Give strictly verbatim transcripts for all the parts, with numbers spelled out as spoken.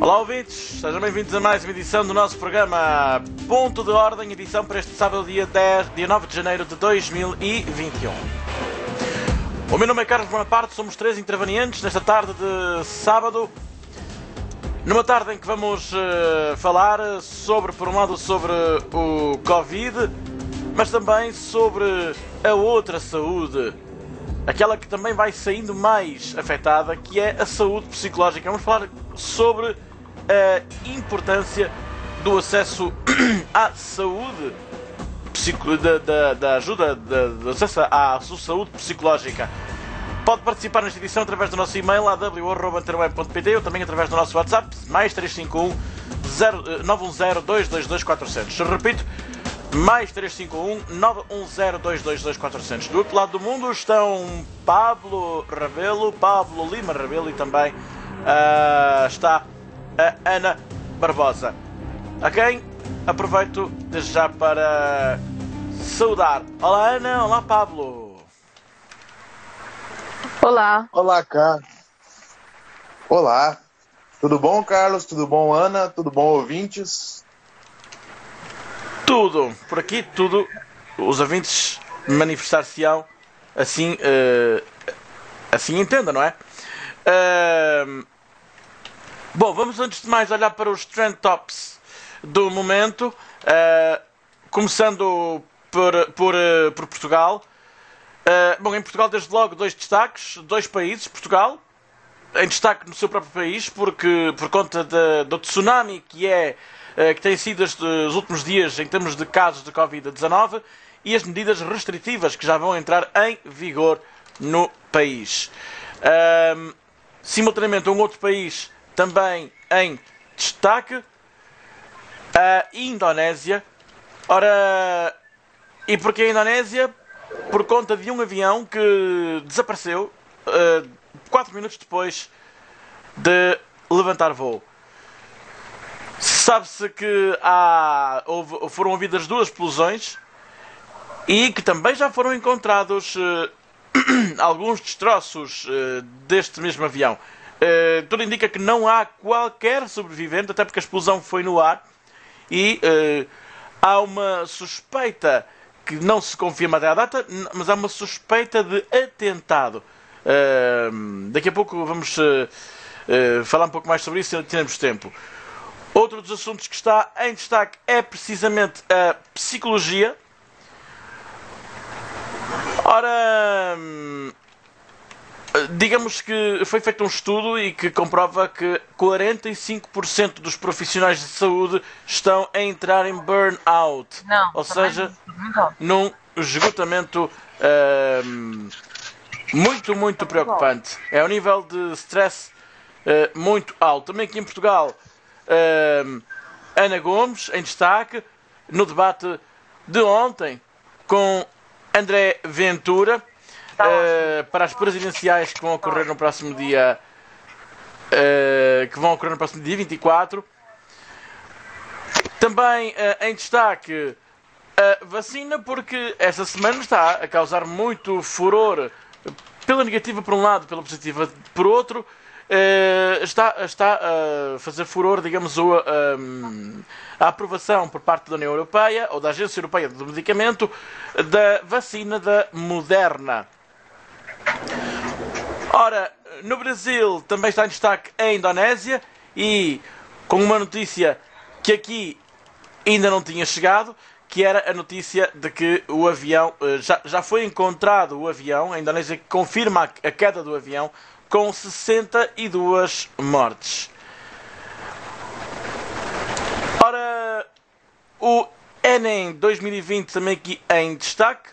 Olá ouvintes, sejam bem-vindos a mais uma edição do nosso programa Ponto de Ordem, edição para este sábado, dia dez, dia nove de janeiro de dois mil e vinte e um. O meu nome é Carlos Bonaparte, somos três intervenientes nesta tarde de sábado, numa tarde em que vamos uh, falar sobre, por um lado, sobre o Covid, mas também sobre a outra saúde, aquela que também vai saindo mais afetada, que é a saúde psicológica. Vamos falar sobre a importância do acesso à saúde, da, da, da ajuda, da, do acesso à sua saúde psicológica. Pode participar nesta edição através do nosso e-mail a w arroba antenaweb ponto p t ou também através do nosso WhatsApp, mais três cinco um nove um zero dois dois dois quatro zero zero. Repito, mais três cinco um nove um zero dois dois dois quatro zero zero. Do outro lado do mundo estão Pablo Rebelo, Pablo Lima Rebelo e também uh, está a Ana Barbosa, a quem aproveito desde já para saudar. Olá Ana, olá Pablo. Olá. Olá, Carlos. Olá. Tudo bom, Carlos? Tudo bom, Ana? Tudo bom, ouvintes? Tudo. Por aqui, tudo. Os ouvintes manifestar-se-ão assim, uh, assim entenda, não é? Uh, bom, vamos antes de mais olhar para os Trend Tops do momento, uh, começando por, por, uh, por Portugal. Uh, bom, em Portugal, desde logo, dois destaques, dois países. Portugal, em destaque no seu próprio país, porque por conta de, do tsunami que, é, uh, que tem sido estes, os últimos dias em termos de casos de covid dezanove e as medidas restritivas que já vão entrar em vigor no país. Uh, simultaneamente, um outro país também em destaque, a Indonésia. Ora, e porquê a Indonésia? Por conta de um avião que desapareceu uh, quatro minutos depois de levantar voo. Sabe-se que há, houve, foram havidas duas explosões e que também já foram encontrados uh, alguns destroços uh, deste mesmo avião. Uh, tudo indica que não há qualquer sobrevivente, até porque a explosão foi no ar e uh, há uma suspeita que não se confirma até à data, mas há uma suspeita de atentado. Uh, daqui a pouco vamos uh, uh, falar um pouco mais sobre isso, se temos tempo. Outro dos assuntos que está em destaque é precisamente a psicologia. Ora, digamos que foi feito um estudo e que comprova que quarenta e cinco por cento dos profissionais de saúde estão a entrar em burnout. Não, ou seja, num esgotamento uh, muito, muito preocupante. É um nível de stress uh, muito alto. Também aqui em Portugal, uh, Ana Gomes, em destaque, no debate de ontem com André Ventura, Uh, para as presidenciais que vão ocorrer no próximo dia uh, que vão ocorrer no próximo dia vinte e quatro. Também uh, em destaque a vacina, porque esta semana está a causar muito furor, pela negativa por um lado, pela positiva por outro. Uh, está, está a fazer furor, digamos, o, um, a aprovação por parte da União Europeia ou da Agência Europeia do Medicamento da vacina da Moderna. Ora, no Brasil também está em destaque a Indonésia e com uma notícia que aqui ainda não tinha chegado, que era a notícia de que o avião, já, já foi encontrado o avião, a Indonésia confirma a queda do avião com sessenta e duas mortes. Ora, o Enem dois mil e vinte também aqui em destaque.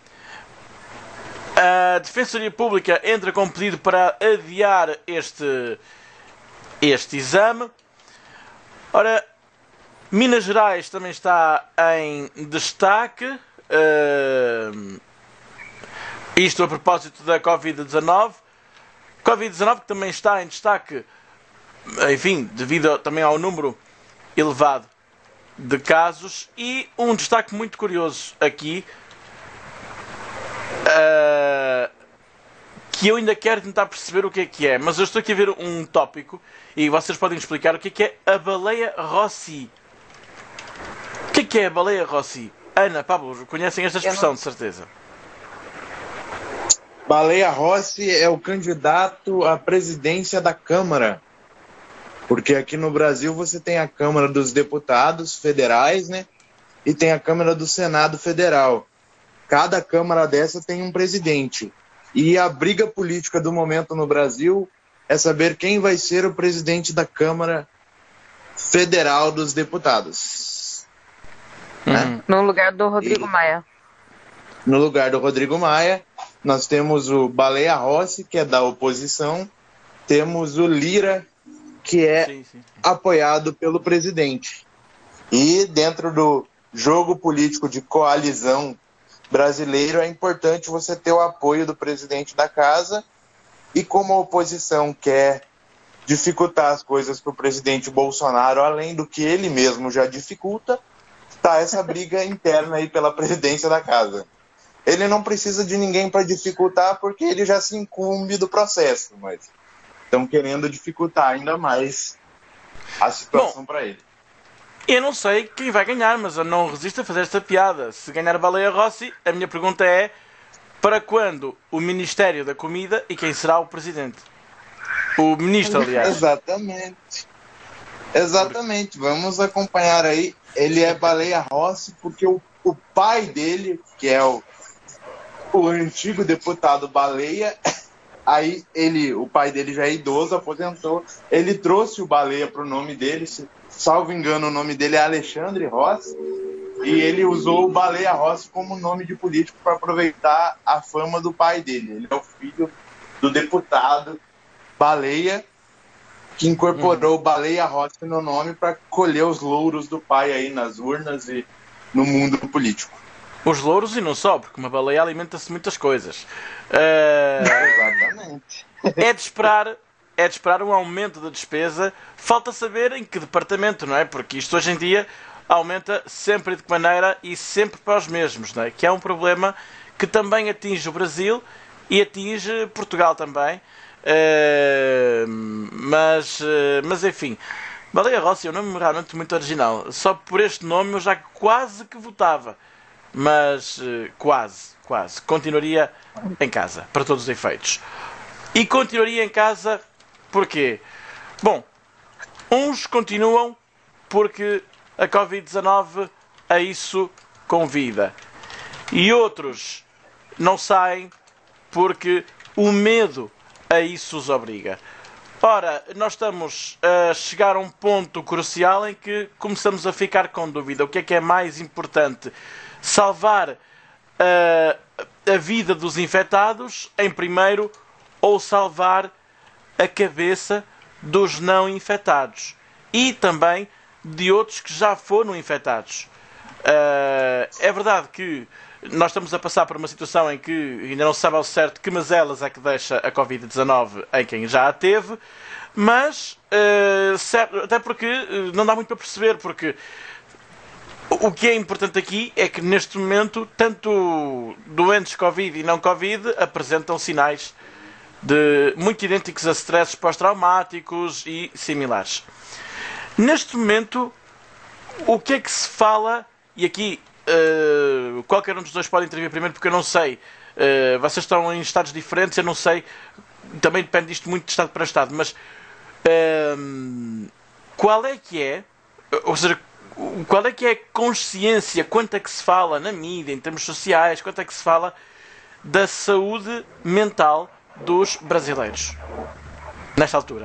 A Defensoria Pública entra com pedido para adiar este, este exame. Ora, Minas Gerais também está em destaque. Uh, isto a propósito da covid dezanove. covid dezanove que também está em destaque, enfim, devido também ao número elevado de casos. E um destaque muito curioso aqui, Uh, que eu ainda quero tentar perceber o que é que é, mas eu estou aqui a ver um tópico e vocês podem explicar o que é que é a baleia Rossi. O que é que é a baleia Rossi? Ana, Pablo, conhecem esta expressão, de certeza. Baleia Rossi é o candidato à presidência da Câmara. Porque aqui no Brasil você tem a Câmara dos Deputados Federais, né? E tem a Câmara do Senado Federal. Cada Câmara dessa tem um presidente. E a briga política do momento no Brasil é saber quem vai ser o presidente da Câmara Federal dos Deputados. Uhum. Né? No lugar do Rodrigo e, Maia. No lugar do Rodrigo Maia, nós temos o Baleia Rossi, que é da oposição. Temos o Lira, que é sim, sim, sim. apoiado pelo presidente. E dentro do jogo político de coalizão brasileiro, é importante você ter o apoio do presidente da casa, e como a oposição quer dificultar as coisas para o presidente Bolsonaro, além do que ele mesmo já dificulta, está essa briga interna aí pela presidência da casa. Ele não precisa de ninguém para dificultar, porque ele já se incumbe do processo, mas estão querendo dificultar ainda mais a situação para ele. Eu não sei quem vai ganhar, mas eu não resisto a fazer esta piada. Se ganhar a Baleia Rossi, a minha pergunta é: para quando o Ministério da Comida e quem será o presidente? O ministro, aliás. Exatamente. Exatamente. Vamos acompanhar aí. Ele é Baleia Rossi porque o, o pai dele, que é o, o antigo deputado Baleia, aí ele, o pai dele já é idoso, aposentou, ele trouxe o Baleia para o nome dele, se, salvo engano o nome dele é Alexandre Rossi, e ele usou o Baleia Rossi como nome de político para aproveitar a fama do pai dele. Ele é o filho do deputado Baleia, que incorporou uhum. Baleia Rossi no nome para colher os louros do pai aí nas urnas e no mundo político. Os louros e não só, porque uma baleia alimenta-se de muitas coisas. Uh... Exatamente. É de esperar, é de esperar um aumento da despesa. Falta saber em que departamento, não é? Porque isto hoje em dia aumenta sempre de que maneira e sempre para os mesmos, não é? Que é um problema que também atinge o Brasil e atinge Portugal também. Uh... Mas, uh... mas enfim... Baleia Rossi é um nome realmente muito original. Só por este nome eu já quase que votava. Mas uh, quase, quase. Continuaria em casa, para todos os efeitos. E continuaria em casa porquê? Bom, uns continuam porque a covid dezanove a isso convida. E outros não saem porque o medo a isso os obriga. Ora, nós estamos a chegar a um ponto crucial em que começamos a ficar com dúvida. O que é que é mais importante? Salvar uh, a vida dos infectados, em primeiro, ou salvar a cabeça dos não infectados e também de outros que já foram infectados. Uh, é verdade que nós estamos a passar por uma situação em que ainda não se sabe ao certo que mazelas é que deixa a covid dezanove em quem já a teve, mas uh, certo, até porque uh, não dá muito para perceber, porque o que é importante aqui é que neste momento tanto doentes Covid e não Covid apresentam sinais de muito idênticos a stresses pós-traumáticos e similares. Neste momento, o que é que se fala, e aqui Uh, qualquer um dos dois pode intervir primeiro, porque eu não sei, uh, vocês estão em estados diferentes, eu não sei, também depende disto muito de estado para estado, mas uh, qual é que é, ou seja, qual é que é a consciência, quanto é que se fala na mídia, em termos sociais, quanto é que se fala da saúde mental dos brasileiros nesta altura?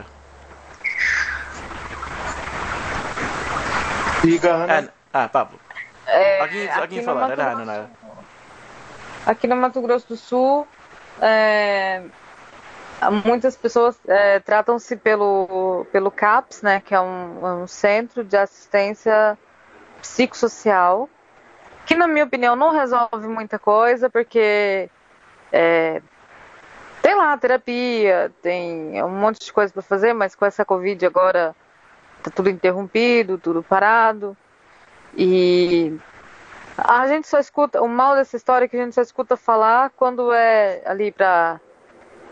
Diga, Ana. Ana. Ah, Pablo. É, alguém alguém falar, era Ana, não era? Aqui no Mato Grosso do Sul, é, muitas pessoas é, tratam-se pelo, pelo CAPS, né, que é um, um centro de assistência psicossocial, que na minha opinião não resolve muita coisa, porque é, tem lá terapia, tem um monte de coisa para fazer, mas com essa Covid agora tá tudo interrompido, tudo parado. E a gente só escuta, o mal dessa história é que a gente só escuta falar quando é ali pra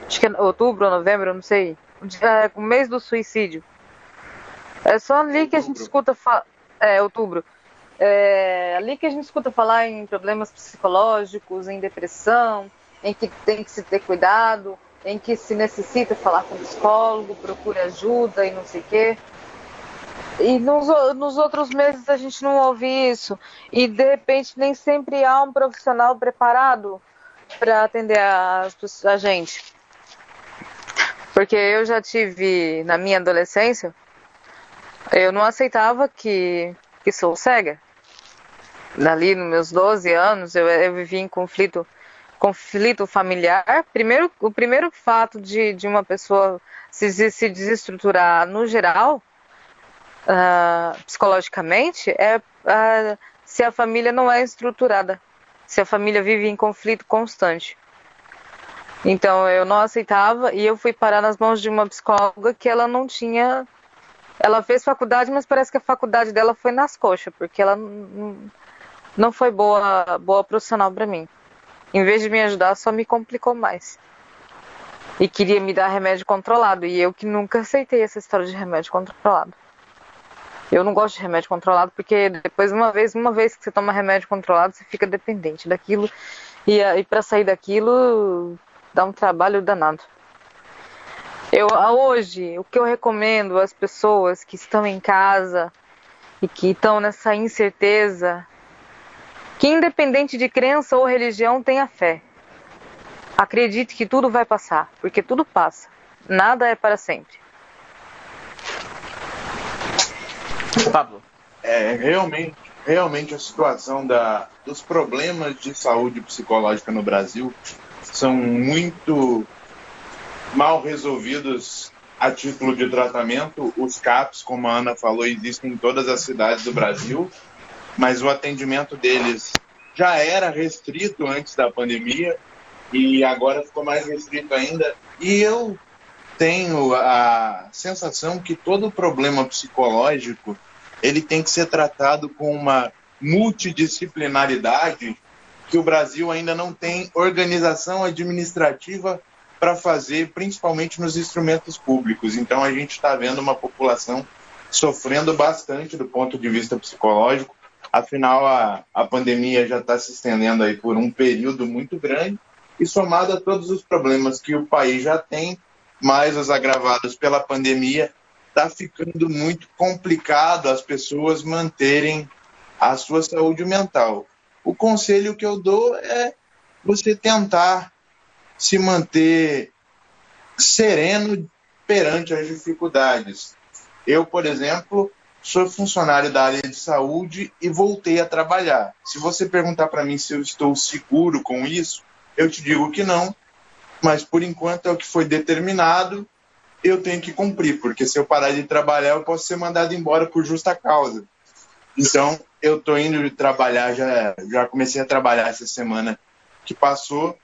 acho que é outubro ou novembro, não sei, é, o mês do suicídio. É só ali que a gente escuta falar, é outubro, é ali que a gente escuta falar em problemas psicológicos, em depressão, em que tem que se ter cuidado, em que se necessita falar com o psicólogo, procure ajuda e não sei o quê. E nos, nos outros meses a gente não ouve isso. E de repente nem sempre há um profissional preparado para atender a, a gente. Porque eu já tive, na minha adolescência, eu não aceitava que, que sou cega. Ali nos meus doze anos eu, eu vivi em conflito conflito familiar. Primeiro, o primeiro fato de, de uma pessoa se, se desestruturar no geral, uh, psicologicamente, é uh, se a família não é estruturada, se a família vive em conflito constante. Então eu não aceitava e eu fui parar nas mãos de uma psicóloga que ela não tinha... Ela fez faculdade, mas parece que a faculdade dela foi nas coxas, porque ela não, não foi boa, boa profissional para mim. Em vez de me ajudar, só me complicou mais. E queria me dar remédio controlado. E eu que nunca aceitei essa história de remédio controlado. Eu não gosto de remédio controlado, porque depois, uma vez, uma vez que você toma remédio controlado, você fica dependente daquilo. E, e para sair daquilo, dá um trabalho danado. Eu, hoje, o que eu recomendo às pessoas que estão em casa e que estão nessa incerteza... que independente de crença ou religião, tenha fé. Acredite que tudo vai passar, porque tudo passa. Nada é para sempre. Pablo. É, realmente, realmente a situação da, dos problemas de saúde psicológica no Brasil são muito mal resolvidos a título de tratamento. Os CAPs, como a Ana falou, existem em todas as cidades do Brasil, mas o atendimento deles já era restrito antes da pandemia e agora ficou mais restrito ainda. E eu tenho a sensação que todo problema psicológico ele tem que ser tratado com uma multidisciplinaridade que o Brasil ainda não tem organização administrativa para fazer, principalmente nos instrumentos públicos. Então a gente está vendo uma população sofrendo bastante do ponto de vista psicológico. Afinal, a, a pandemia já está se estendendo aí por um período muito grande e somado a todos os problemas que o país já tem, mais os agravados pela pandemia, está ficando muito complicado as pessoas manterem a sua saúde mental. O conselho que eu dou é você tentar se manter sereno perante as dificuldades. Eu, por exemplo... sou funcionário da área de saúde e voltei a trabalhar. Se você perguntar para mim se eu estou seguro com isso, eu te digo que não, mas por enquanto é o que foi determinado, eu tenho que cumprir, porque se eu parar de trabalhar, eu posso ser mandado embora por justa causa. Então, eu estou indo trabalhar, já, já comecei a trabalhar essa semana que passou,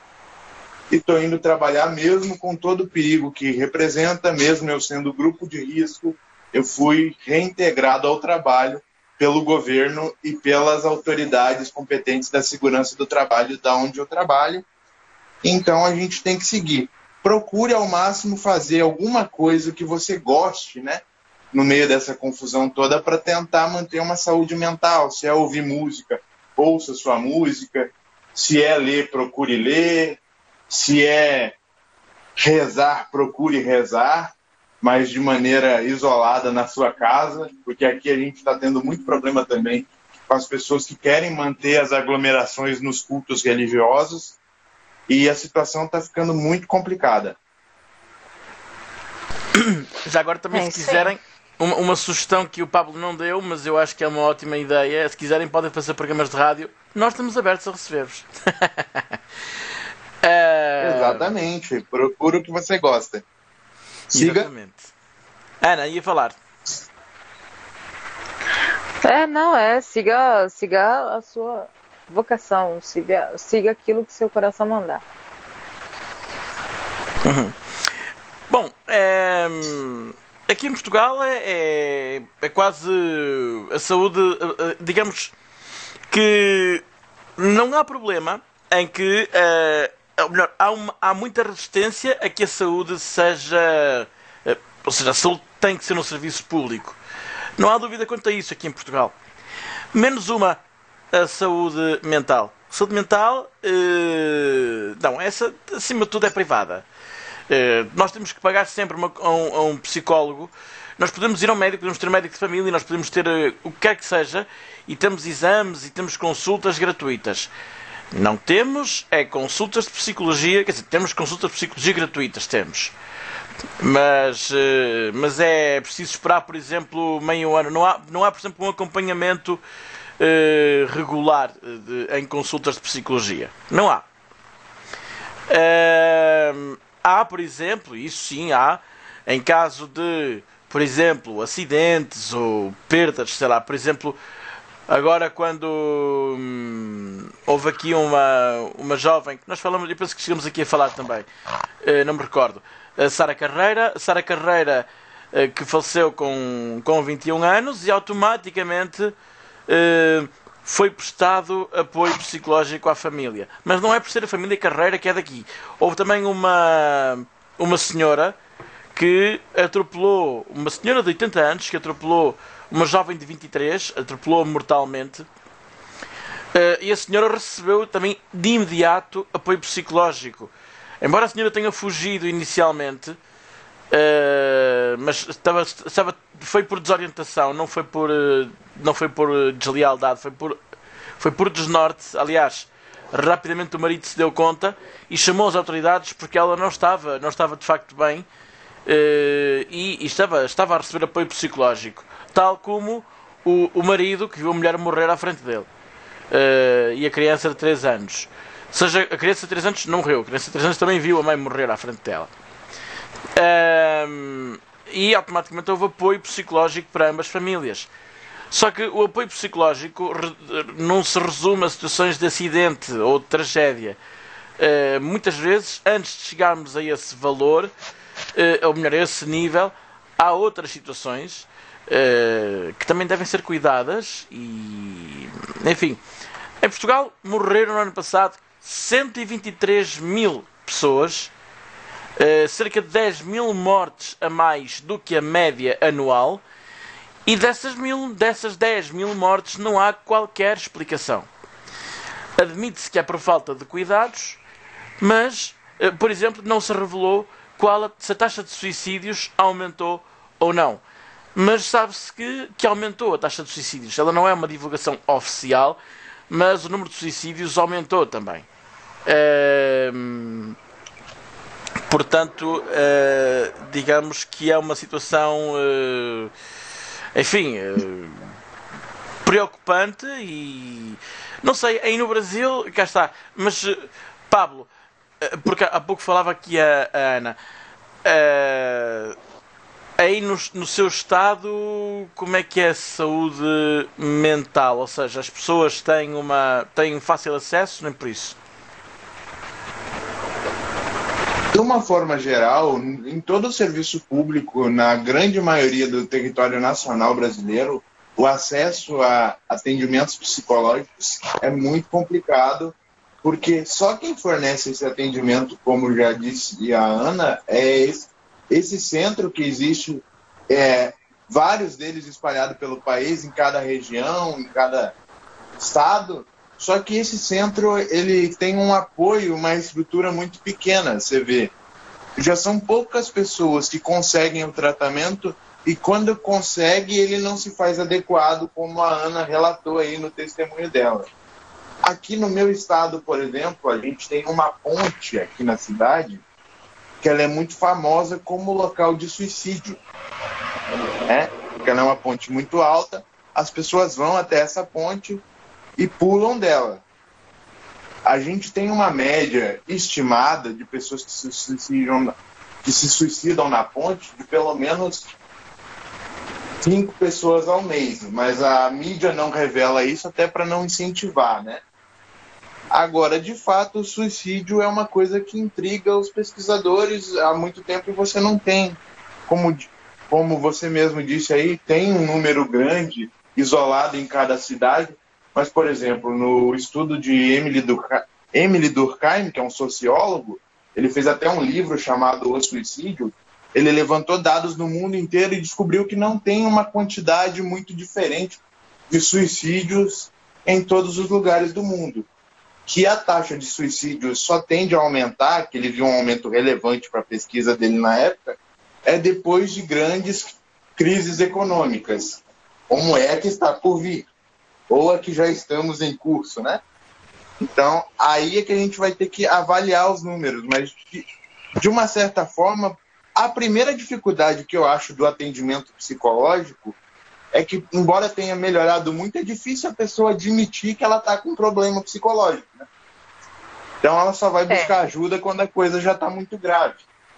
e estou indo trabalhar mesmo com todo o perigo que representa, mesmo eu sendo grupo de risco. Eu fui reintegrado ao trabalho pelo governo e pelas autoridades competentes da segurança do trabalho da onde eu trabalho. Então a gente tem que seguir. Procure ao máximo fazer alguma coisa que você goste, né? No meio dessa confusão toda, para tentar manter uma saúde mental. Se é ouvir música, ouça sua música. Se é ler, procure ler. Se é rezar, procure rezar, mas de maneira isolada na sua casa, porque aqui a gente está tendo muito problema também com as pessoas que querem manter as aglomerações nos cultos religiosos e a situação está ficando muito complicada. Já agora também, é, se quiserem, uma, uma sugestão que o Pablo não deu, mas eu acho que é uma ótima ideia, se quiserem podem fazer programas de rádio, nós estamos abertos a receber-vos. uh... Exatamente, procura o que você gosta. Siga. Exatamente. Ana, ia falar. É, não, é, siga, siga a sua vocação, siga, siga aquilo que seu coração mandar. Uhum. Bom, é, aqui em Portugal é, é, é quase a saúde, digamos que não há problema em que uh, ou melhor, há, uma, há muita resistência a que a saúde seja, ou seja, a saúde tem que ser um serviço público. Não há dúvida quanto a isso aqui em Portugal. Menos uma, a saúde mental. Saúde mental, eh, não, essa acima de tudo é privada. Eh, nós temos que pagar sempre uma, a, um, a um psicólogo. Nós podemos ir ao médico, podemos ter um médico de família, nós podemos ter uh, o que quer que seja, e temos exames e temos consultas gratuitas. Não temos é consultas de psicologia, quer dizer, temos consultas de psicologia gratuitas, temos. Mas, uh, mas é preciso esperar, por exemplo, meio ano. Não há, não há por exemplo, um acompanhamento uh, regular de, em consultas de psicologia. Não há. Uh, há, por exemplo, isso sim há, em caso de... Por exemplo, acidentes ou perdas, sei lá, por exemplo, agora quando hum, houve aqui uma, uma jovem, que nós falamos, eu penso que chegamos aqui a falar também, uh, não me recordo, a Sara Carreira, Sara Carreira uh, que faleceu com, com vinte e um anos e automaticamente uh, foi prestado apoio psicológico à família. Mas não é por ser a família Carreira que é daqui. Houve também uma, uma senhora que atropelou, uma senhora de oitenta anos, que atropelou uma jovem de vinte e três, atropelou mortalmente, uh, e a senhora recebeu também de imediato apoio psicológico. Embora a senhora tenha fugido inicialmente, uh, mas estava, estava, foi por desorientação, não foi por, uh, não foi por deslealdade, foi por, foi por desnorte. Aliás, rapidamente o marido se deu conta e chamou as autoridades porque ela não estava, não estava de facto bem. Uh, e, e estava, estava a receber apoio psicológico, tal como o, o marido que viu a mulher morrer à frente dele, uh, e a criança de três anos. Ou seja, a criança de três anos não morreu, a criança de três anos também viu a mãe morrer à frente dela. Uh, e automaticamente houve apoio psicológico para ambas as famílias. Só que o apoio psicológico não se resume a situações de acidente ou de tragédia. Uh, muitas vezes, antes de chegarmos a esse valor, Uh, ou melhor, a esse nível, há outras situações uh, que também devem ser cuidadas e, enfim, em Portugal morreram no ano passado cento e vinte e três mil pessoas, uh, cerca de dez mil mortes a mais do que a média anual, e dessas, mil, dessas dez mil mortes não há qualquer explicação. Admite-se que é por falta de cuidados, mas, uh, por exemplo, não se revelou qual, se a taxa de suicídios aumentou ou não. Mas sabe-se que, que aumentou a taxa de suicídios. Ela não é uma divulgação oficial, mas o número de suicídios aumentou também. Uh, portanto, uh, digamos que é uma situação, uh, enfim, uh, preocupante e... Não sei, aí no Brasil, cá está, mas, uh, Pablo, porque há pouco falava aqui a, a Ana, uh, aí no, no seu estado, como é que é a saúde mental? Ou seja, as pessoas têm, uma, têm fácil acesso, nem por isso? De uma forma geral, em todo o serviço público, na grande maioria do território nacional brasileiro, o acesso a atendimentos psicológicos é muito complicado, porque só quem fornece esse atendimento, como já disse a Ana, é esse, esse centro que existe, é, vários deles espalhados pelo país, em cada região, em cada estado, só que esse centro ele tem um apoio, uma estrutura muito pequena, você vê. Já são poucas pessoas que conseguem o tratamento e quando consegue ele não se faz adequado, como a Ana relatou aí no testemunho dela. Aqui no meu estado, por exemplo, a gente tem uma ponte aqui na cidade que ela é muito famosa como local de suicídio, né? Porque ela é uma ponte muito alta, as pessoas vão até essa ponte e pulam dela. A gente tem uma média estimada de pessoas que se suicidam, que se suicidam na ponte de pelo menos cinco pessoas ao mês, mas a mídia não revela isso até para não incentivar, né? Agora, de fato, o suicídio é uma coisa que intriga os pesquisadores há muito tempo e você não tem, como, como você mesmo disse aí, tem um número grande isolado em cada cidade, mas, por exemplo, no estudo de Emily Durkheim, Emile Durkheim, que é um sociólogo, ele fez até um livro chamado O Suicídio. Ele levantou dados no mundo inteiro e descobriu que não tem uma quantidade muito diferente de suicídios em todos os lugares do mundo. Que a taxa de suicídio só tende a aumentar, que ele viu um aumento relevante para a pesquisa dele na época, é depois de grandes crises econômicas, como é a que está por vir, ou a que já estamos em curso, né? Então, aí é que a gente vai ter que avaliar os números, mas de, de uma certa forma, a primeira dificuldade que eu acho do atendimento psicológico é que, embora tenha melhorado muito, é difícil a pessoa admitir que ela está com um problema psicológico, né? Então ela só vai buscar É. ajuda quando a coisa já está muito grave.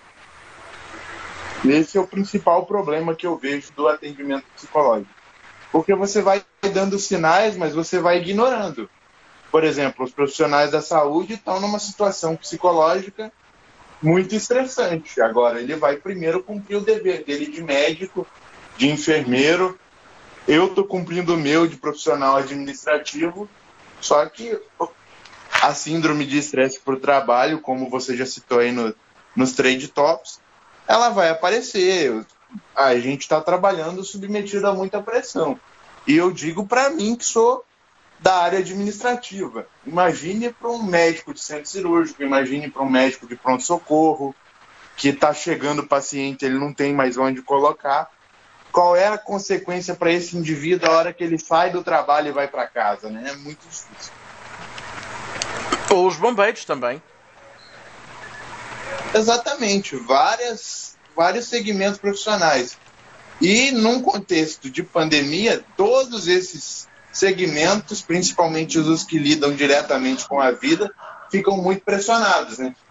Esse é o principal problema que eu vejo do atendimento psicológico. Porque você vai dando sinais, mas você vai ignorando. Por exemplo, os profissionais da saúde estão numa situação psicológica muito estressante. Agora, ele vai primeiro cumprir o dever dele de médico, de enfermeiro. Eu estou cumprindo o meu de profissional administrativo, só que a síndrome de estresse por trabalho, como você já citou aí no, nos trade tops, ela vai aparecer. A gente está trabalhando submetido a muita pressão. E eu digo para mim que sou da área administrativa. Imagine para um médico de centro cirúrgico, imagine para um médico de pronto-socorro, que está chegando o paciente, ele não tem mais onde colocar. Qual é a consequência para esse indivíduo a hora que ele sai do trabalho e vai para casa, né? É muito difícil. Ou os bombeiros também. Exatamente, várias, vários segmentos profissionais. E num contexto de pandemia, todos esses segmentos, principalmente os que lidam diretamente com a vida, ficam muito pressionados, né?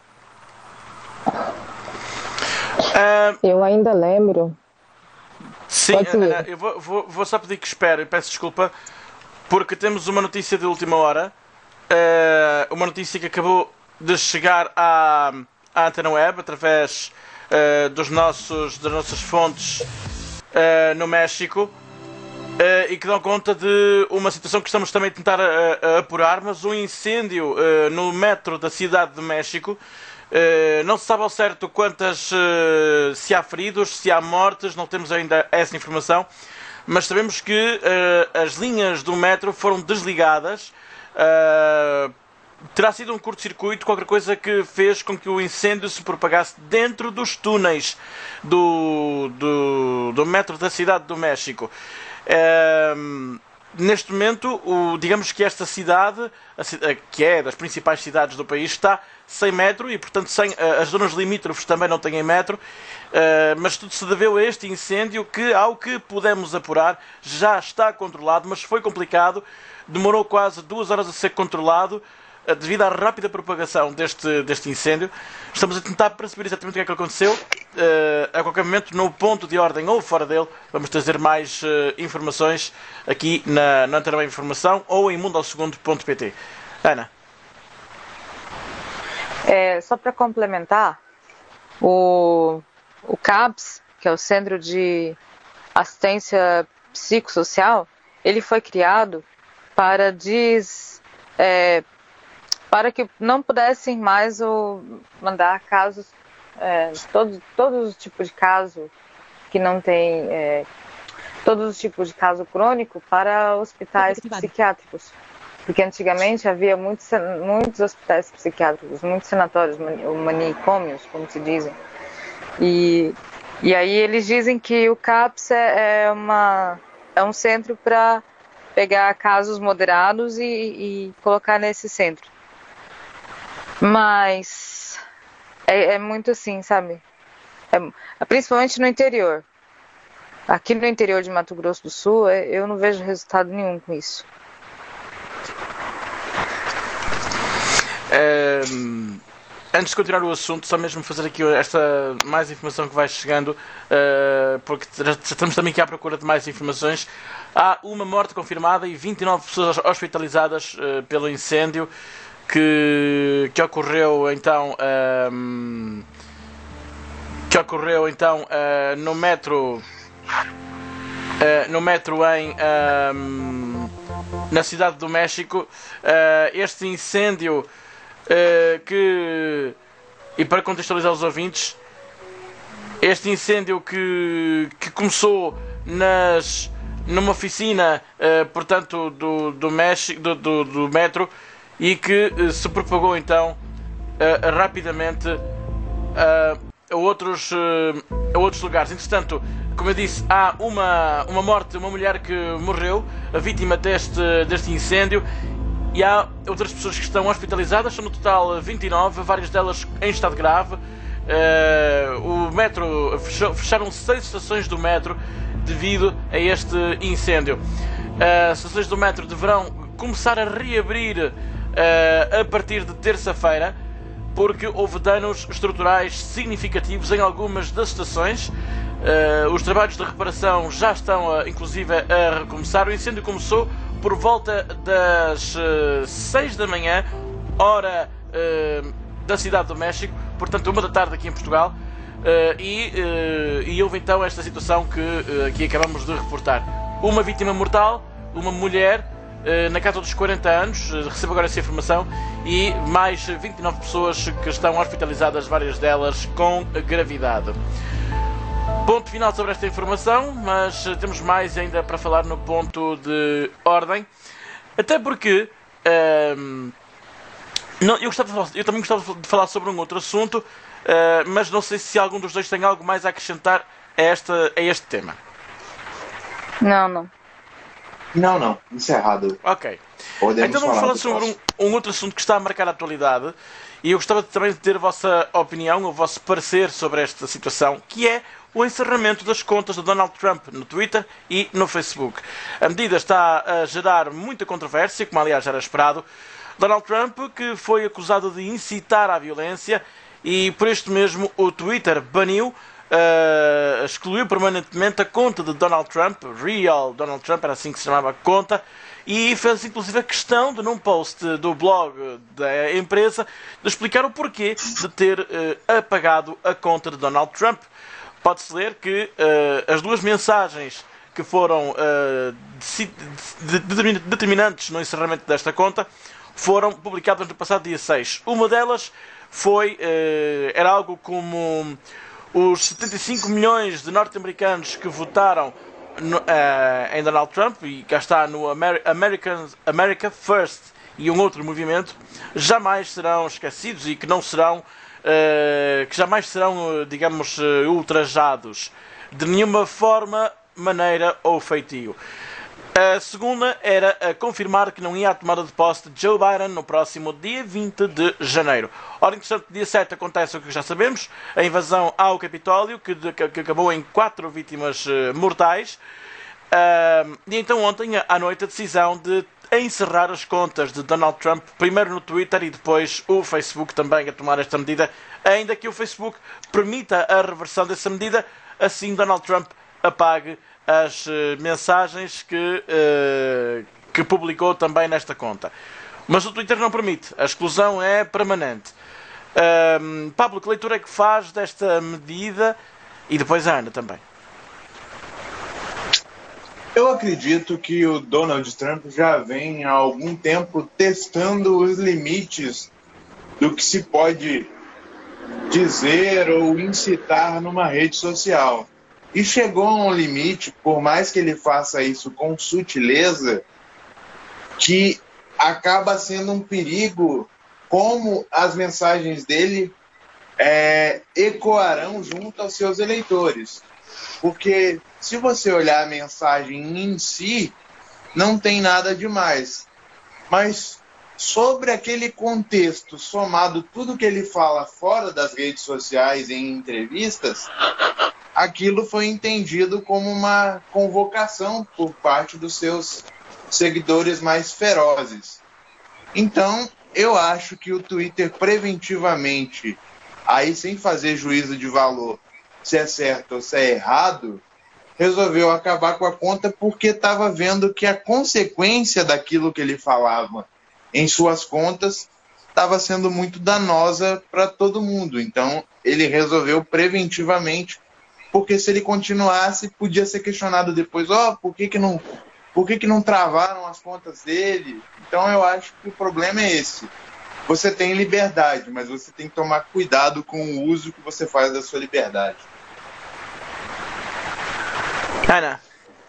Uh, Eu ainda lembro. sim, uh, eu vou, vou, vou só pedir que espere, peço desculpa, porque temos uma notícia de última hora. Uh, uma notícia que acabou de chegar à, à Antena Web através uh, dos nossos, das nossas fontes uh, no México, uh, e que dão conta de uma situação que estamos também a tentar uh, uh, apurar, mas um incêndio uh, no metro da cidade do México. Uh, não se sabe ao certo quantas, uh, se há feridos, se há mortes, não temos ainda essa informação, mas sabemos que uh, as linhas do metro foram desligadas. Uh, terá sido um curto-circuito, qualquer coisa que fez com que o incêndio se propagasse dentro dos túneis do, do, do metro da cidade do México. Uh, neste momento, o, digamos que esta cidade, a, que é das principais cidades do país, está sem metro e, portanto, sem, uh, as zonas limítrofes também não têm metro, uh, mas tudo se deveu a este incêndio que, ao que pudemos apurar, já está controlado, mas foi complicado. Demorou quase duas horas a ser controlado uh, devido à rápida propagação deste, deste incêndio. Estamos a tentar perceber exatamente o que é que aconteceu. Uh, a qualquer momento, no ponto de ordem ou fora dele, vamos trazer mais uh, informações aqui na, na Antena Informação ou em mundo ao segundo ponto pt. Ana. É, só para complementar, o, o CAPS, que é o Centro de Assistência Psicossocial, ele foi criado para diz, é, para que não pudessem mais o, mandar casos, é, todos, todos os tipos de caso que não tem, é, todos os tipos de caso crônico para hospitais psiquiátricos. Porque antigamente havia muitos, muitos hospitais psiquiátricos, muitos sanatórios, manicômios, como se dizem. E, e aí eles dizem que o CAPS é, é, uma, é um centro para pegar casos moderados e, e colocar nesse centro. Mas é, é muito assim, sabe? É, principalmente no interior. Aqui no interior de Mato Grosso do Sul, eu não vejo resultado nenhum com isso. Um, antes de continuar o assunto, só mesmo fazer aqui esta mais informação que vai chegando, uh, porque estamos também aqui à procura de mais informações. Há uma morte confirmada e vinte e nove pessoas hospitalizadas uh, pelo incêndio que, que ocorreu então um, que ocorreu então uh, no metro uh, no metro em um, na cidade do México. Uh, este incêndio uh, que, e para contextualizar os ouvintes, este incêndio que, que começou nas, numa oficina, uh, portanto, do, do, México, do, do, do metro, e que uh, se propagou então uh, rapidamente uh, a, outros, uh, a outros lugares. Entretanto, como eu disse, há uma, uma morte, uma mulher que morreu, a vítima deste, deste incêndio, e há outras pessoas que estão hospitalizadas, são no total vinte e nove, várias delas em estado grave. Uh, o metro, fechou, fecharam seis estações do metro devido a este incêndio. As uh, estações do metro deverão começar a reabrir uh, a partir de terça-feira, porque houve danos estruturais significativos em algumas das estações. Uh, os trabalhos de reparação já estão, uh, inclusive, a recomeçar. O incêndio começou por volta das uh, seis da manhã, hora uh, da Cidade do México, portanto uma da tarde aqui em Portugal, uh, e, uh, e houve então esta situação que uh, aqui acabamos de reportar. Uma vítima mortal, uma mulher uh, na casa dos quarenta anos, uh, recebo agora essa informação, e mais vinte e nove pessoas que estão hospitalizadas, várias delas com gravidade. Ponto final sobre esta informação, mas uh, temos mais ainda para falar no ponto de ordem, até porque uh, Não, eu, gostava de falar, eu também gostava de falar sobre um outro assunto, uh, mas não sei se algum dos dois tem algo mais a acrescentar a, esta, a este tema. Não, não. Não, não. Isso é errado. Ok. Podemos então vamos falar, falar sobre um, um outro assunto que está a marcar a atualidade, e eu gostava também de ter a vossa opinião, o vosso parecer sobre esta situação, que é o encerramento das contas de Donald Trump no Twitter e no Facebook. A medida está a gerar muita controvérsia, como aliás era esperado. Donald Trump, que foi acusado de incitar à violência, e por isto mesmo o Twitter baniu, uh, excluiu permanentemente a conta de Donald Trump, Real Donald Trump, era assim que se chamava a conta, e fez inclusive a questão de, num post do blog da empresa, de explicar o porquê de ter uh, apagado a conta de Donald Trump. Pode-se ler que uh, as duas mensagens que foram uh, de, de, de, determinantes no encerramento desta conta foram publicadas no passado dia seis. Uma delas foi, uh, era algo como os setenta e cinco milhões de norte-americanos que votaram no, uh, em Donald Trump, e cá está no Amer- American, America First, e um outro movimento, jamais serão esquecidos e que não serão, uh, que jamais serão, digamos, uh, ultrajados de nenhuma forma, maneira ou feitio. A segunda era a confirmar que não ia à tomada de posse de Joe Biden no próximo dia vinte de janeiro. Ora, interessante, dia sete acontece o que já sabemos, a invasão ao Capitólio, que, de, que acabou em quatro vítimas uh, mortais. Uh, e então ontem, à noite, a decisão de encerrar as contas de Donald Trump, primeiro no Twitter e depois o Facebook também a tomar esta medida, ainda que o Facebook permita a reversão dessa medida, assim Donald Trump apague as uh, mensagens que, uh, que publicou também nesta conta. Mas o Twitter não permite, a exclusão é permanente. Uh, Pablo, que leitura é que faz desta medida? E depois a Ana também. Eu acredito que o Donald Trump já vem há algum tempo testando os limites do que se pode dizer ou incitar numa rede social. E chegou a um limite, por mais que ele faça isso com sutileza, que acaba sendo um perigo, como as mensagens dele é, ecoarão junto aos seus eleitores. Porque se você olhar a mensagem em si, não tem nada demais. Mas sobre aquele contexto, somado tudo que ele fala fora das redes sociais, em entrevistas, aquilo foi entendido como uma convocação por parte dos seus seguidores mais ferozes. Então, eu acho que o Twitter preventivamente, aí sem fazer juízo de valor, se é certo ou se é errado, resolveu acabar com a conta porque estava vendo que a consequência daquilo que ele falava em suas contas estava sendo muito danosa para todo mundo. Então, ele resolveu preventivamente, porque se ele continuasse, podia ser questionado depois, ó, oh, por que que não, por que que não travaram as contas dele? Então, eu acho que o problema é esse. você tem liberdade, mas você tem que tomar cuidado com o uso que você faz da sua liberdade. Ana.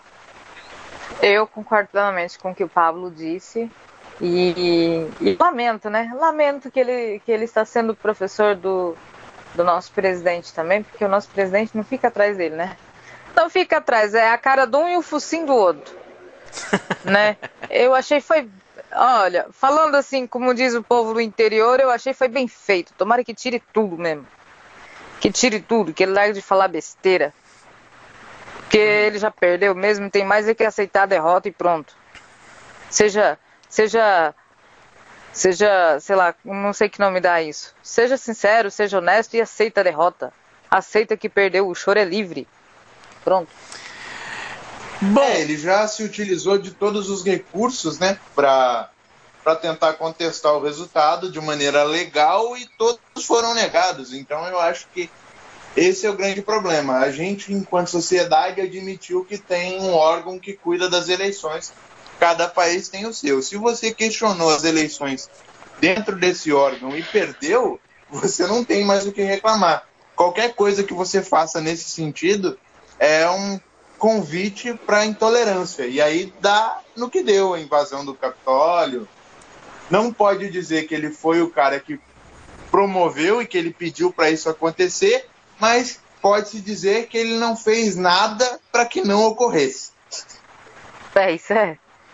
Eu concordo plenamente com o que o Pablo disse e, e lamento, né? Lamento que ele, que ele está sendo professor do, do nosso presidente também, porque o nosso presidente não fica atrás dele, né? Não fica atrás, é a cara de um e o focinho do outro, né? Eu achei foi... Olha, falando assim, como diz o povo do interior, eu achei foi bem feito. Tomara que tire tudo mesmo. Que tire tudo, que ele largue de falar besteira. Porque ele já perdeu mesmo, tem mais é que aceitar a derrota e pronto. Seja, seja, seja, sei lá, não sei que nome dá isso. Seja sincero, seja honesto e aceita a derrota. Aceita que perdeu, o choro é livre. Pronto. Bom, é, ele já se utilizou de todos os recursos, né, para para tentar contestar o resultado de maneira legal e todos foram negados. Então eu acho que esse é o grande problema. A gente, enquanto sociedade, admitiu que tem um órgão que cuida das eleições. Cada país tem o seu. Se você questionou as eleições dentro desse órgão e perdeu, você não tem mais o que reclamar. Qualquer coisa que você faça nesse sentido é um convite para intolerância. E aí dá no que deu a invasão do Capitólio. Não pode dizer que ele foi o cara que promoveu e que ele pediu para isso acontecer, mas pode-se dizer que ele não fez nada para que não ocorresse. É, isso é.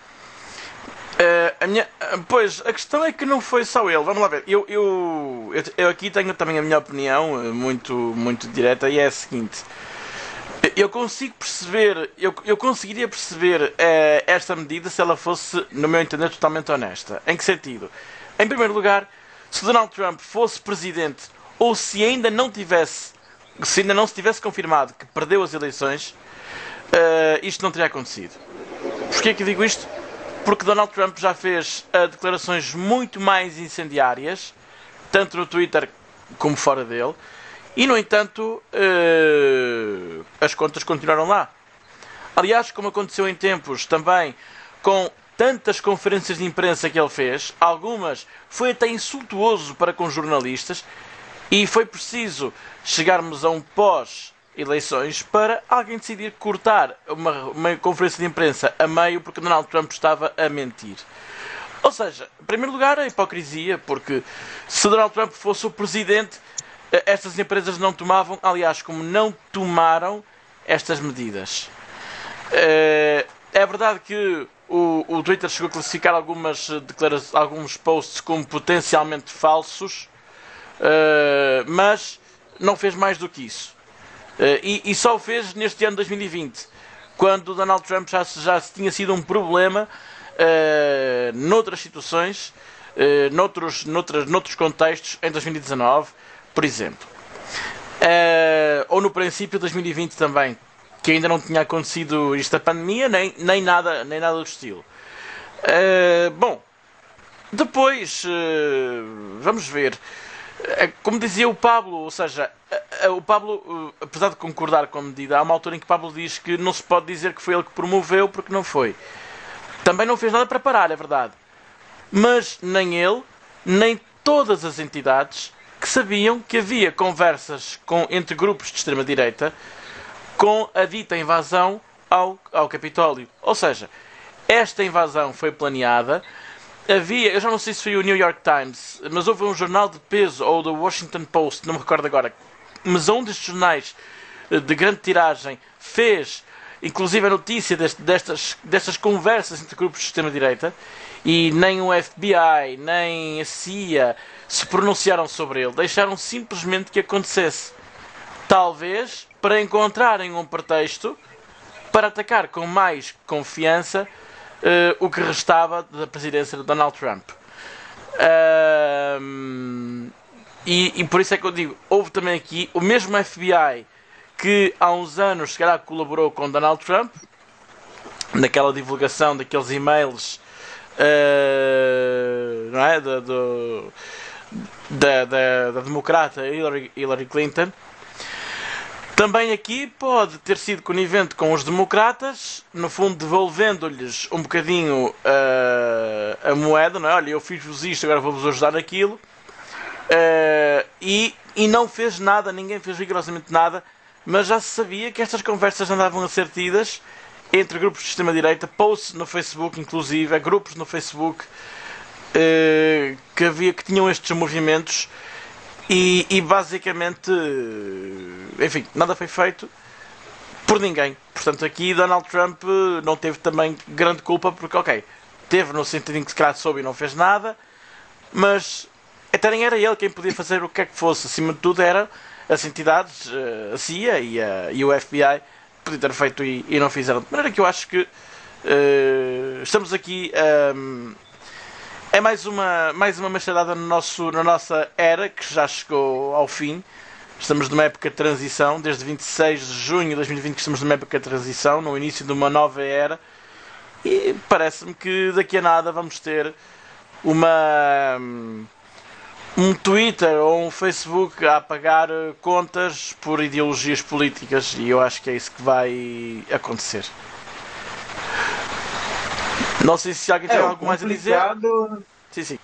Uh, a minha, pois, a questão é que não foi só ele. Vamos lá ver. Eu, eu, eu, eu aqui tenho também a minha opinião muito, muito direta e é a seguinte. Eu consigo perceber, eu, eu conseguiria perceber uh, esta medida se ela fosse, no meu entender, totalmente honesta. Em que sentido? Em primeiro lugar, se Donald Trump fosse presidente ou se ainda não tivesse se ainda não se tivesse confirmado que perdeu as eleições, uh, isto não teria acontecido. Porquê que eu digo isto? Porque Donald Trump já fez uh, declarações muito mais incendiárias, tanto no Twitter como fora dele, e no entanto uh, as contas continuaram lá. Aliás, como aconteceu em tempos também com tantas conferências de imprensa que ele fez, algumas foi até insultuoso para com jornalistas, e foi preciso chegarmos a um pós-eleições para alguém decidir cortar uma, uma conferência de imprensa a meio porque Donald Trump estava a mentir. Ou seja, em primeiro lugar, a hipocrisia, porque se Donald Trump fosse o presidente, estas empresas não tomavam, aliás, como não tomaram estas medidas. É verdade que o, o Twitter chegou a classificar algumas declarações, alguns posts como potencialmente falsos, Uh, mas não fez mais do que isso. Uh, e, e só o fez neste ano de dois mil e vinte, quando Donald Trump já, já tinha sido um problema uh, noutras situações, uh, noutros, noutras, noutros contextos, em dois mil e dezanove, por exemplo. Uh, ou no princípio de dois mil e vinte também, que ainda não tinha acontecido isto da pandemia, nem, nem, nada, nem nada do estilo. Uh, bom, depois, uh, vamos ver. Como dizia o Pablo, ou seja, o Pablo, apesar de concordar com a medida, há uma altura em que o Pablo diz que não se pode dizer que foi ele que promoveu, porque não foi. Também não fez nada para parar, é verdade. Mas nem ele, nem todas as entidades que sabiam que havia conversas com, entre grupos de extrema-direita com a dita invasão ao, ao Capitólio. Ou seja, esta invasão foi planeada. Havia, eu já não sei se foi o New York Times, mas houve um jornal de peso, ou do Washington Post, não me recordo agora, mas um destes jornais de grande tiragem fez, inclusive, a notícia deste, destas, destas conversas entre grupos de extrema-direita, e nem o F B I, nem a C I A se pronunciaram sobre ele, deixaram simplesmente que acontecesse. Talvez para encontrarem um pretexto para atacar com mais confiança Uh, o que restava da presidência de Donald Trump. Uh, e, e por isso é que eu digo, houve também aqui o mesmo F B I que há uns anos se calhar colaborou com Donald Trump naquela divulgação daqueles e-mails uh, não é? da, do, da, da, da democrata Hillary, Hillary Clinton. Também aqui pode ter sido conivente com os democratas, no fundo devolvendo-lhes um bocadinho uh, a moeda, não é? Olha, eu fiz-vos isto, agora vou-vos ajudar naquilo. Uh, e, e não fez nada, ninguém fez rigorosamente nada, mas já se sabia que estas conversas andavam a ser tidas entre grupos de extrema-direita, posts no Facebook, inclusive, grupos no Facebook uh, que havia, que tinham estes movimentos. E, e basicamente, enfim, nada foi feito por ninguém. Portanto, aqui Donald Trump não teve também grande culpa, porque, ok, teve no sentido em que se calhar soube e não fez nada, mas até nem era ele quem podia fazer o que é que fosse. Acima de tudo, era as entidades, a C I A e, a, e o F B I, podiam ter feito e, e não fizeram. De maneira que eu acho que uh, estamos aqui. Um, É mais uma, mais uma machadada no nosso, na nossa era, que já chegou ao fim. Estamos numa época de transição, desde vinte e seis de junho de dois mil e vinte que estamos numa época de transição, no início de uma nova era. E parece-me que daqui a nada vamos ter uma, um Twitter ou um Facebook a apagar contas por ideologias políticas, e eu acho que é isso que vai acontecer. Não sei se alguém tem é, algo mais a dizer. Sim, sim.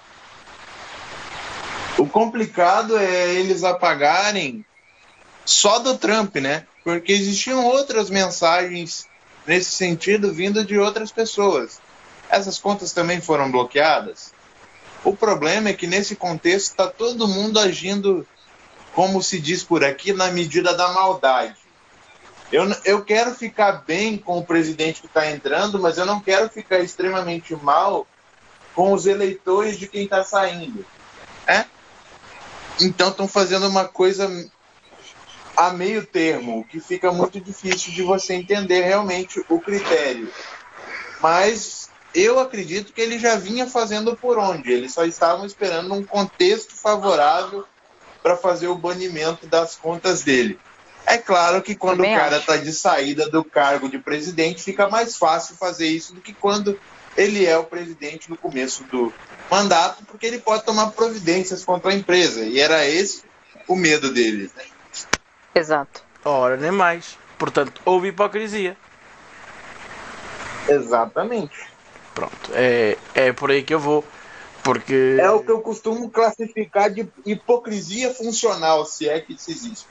O complicado é eles apagarem só do Trump, né? Porque existiam outras mensagens nesse sentido vindo de outras pessoas. Essas contas também foram bloqueadas. O problema é que nesse contexto está todo mundo agindo, como se diz por aqui, na medida da maldade. Eu, eu quero ficar bem com o presidente que está entrando, mas eu não quero ficar extremamente mal com os eleitores de quem está saindo. É? Então estão fazendo uma coisa a meio termo, o que fica muito difícil de você entender realmente o critério. Mas eu acredito que ele já vinha fazendo por onde. Eles só estavam esperando um contexto favorável para fazer o banimento das contas dele. É claro que quando Também o cara está de saída do cargo de presidente, fica mais fácil fazer isso do que quando ele é o presidente no começo do mandato, porque ele pode tomar providências contra a empresa. E era esse o medo dele. Né? Exato. Ora, nem mais. Portanto, houve hipocrisia. Exatamente. Pronto, é, é por aí que eu vou. Porque... É o que eu costumo classificar de hipocrisia funcional, se é que isso existe.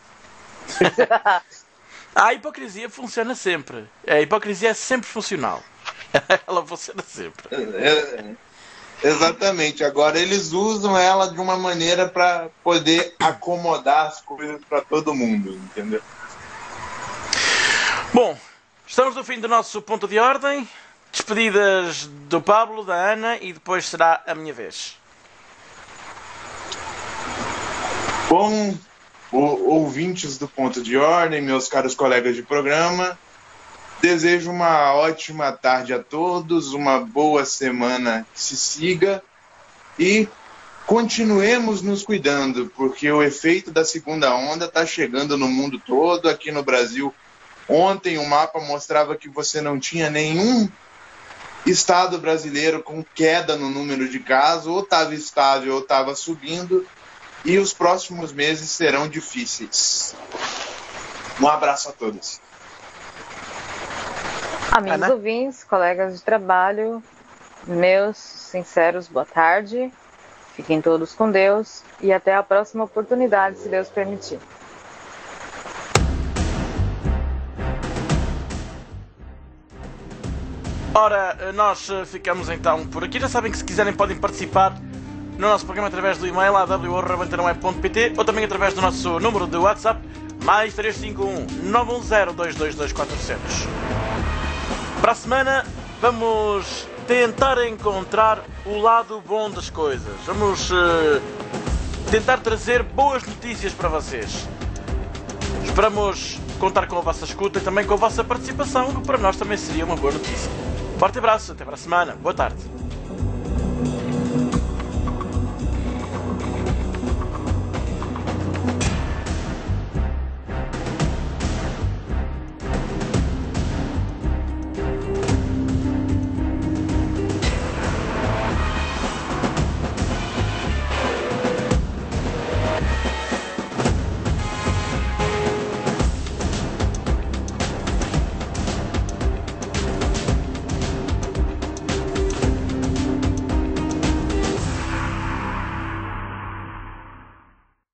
A hipocrisia funciona sempre. A hipocrisia é sempre funcional. Ela funciona sempre. É, exatamente. Agora eles usam ela de uma maneira para poder acomodar as coisas para todo mundo, entendeu? Bom, estamos no fim do nosso ponto de ordem. Despedidas do Pablo, da Ana, e depois será a minha vez. Bom, ouvintes do Ponto de Ordem, meus caros colegas de programa, desejo uma ótima tarde a todos, uma boa semana que se siga e continuemos nos cuidando, porque o efeito da segunda onda está chegando no mundo todo. Aqui no Brasil, ontem o mapa mostrava que você não tinha nenhum estado brasileiro com queda no número de casos, ou estava estável ou estava subindo. E os próximos meses serão difíceis. Um abraço a todos. Amigos Ana? ouvintes, colegas de trabalho, meus sinceros, boa tarde. Fiquem todos com Deus e até a próxima oportunidade, se Deus permitir. Ora, nós ficamos então por aqui. Já sabem que se quiserem podem participar no nosso programa através do e-mail a w arroba bantarão ponto p t ou também através do nosso número de WhatsApp mais três cinco um nove um zero dois dois dois quatro zero zero. Para a semana vamos tentar encontrar o lado bom das coisas. Vamos uh, tentar trazer boas notícias para vocês. Esperamos contar com a vossa escuta e também com a vossa participação, que para nós também seria uma boa notícia. Forte abraço, até para a semana. Boa tarde.